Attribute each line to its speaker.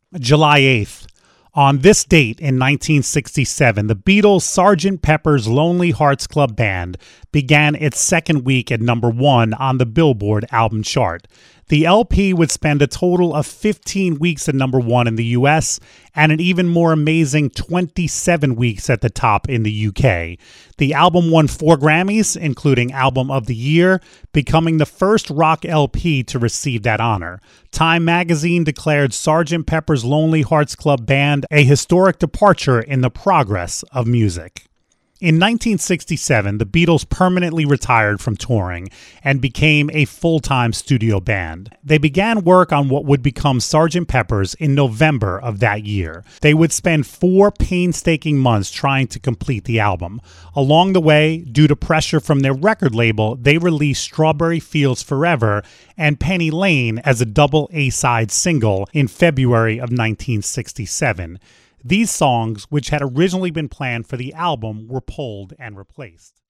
Speaker 1: July 8th. On this date in 1967, the Beatles' Sgt. Pepper's Lonely Hearts Club Band began its second week at number 1 on the Billboard album chart. The LP would spend a total of 15 weeks at number 1 in the US and an even more amazing 27 weeks at the top in the UK. The album won 4 Grammys, including Album of the Year, becoming the first rock LP to receive that honor. Time magazine declared Sgt. Pepper's Lonely Hearts Club Band a historic departure in the progress of music. In 1967, the Beatles permanently retired from touring and became a full-time studio band. They began work on what would become Sgt. Pepper's in November of that year. They would spend 4 painstaking months trying to complete the album. Along the way, due to pressure from their record label, they released Strawberry Fields Forever and Penny Lane as a double A-side single in February of 1967. These songs, which had originally been planned for the album, were pulled and replaced.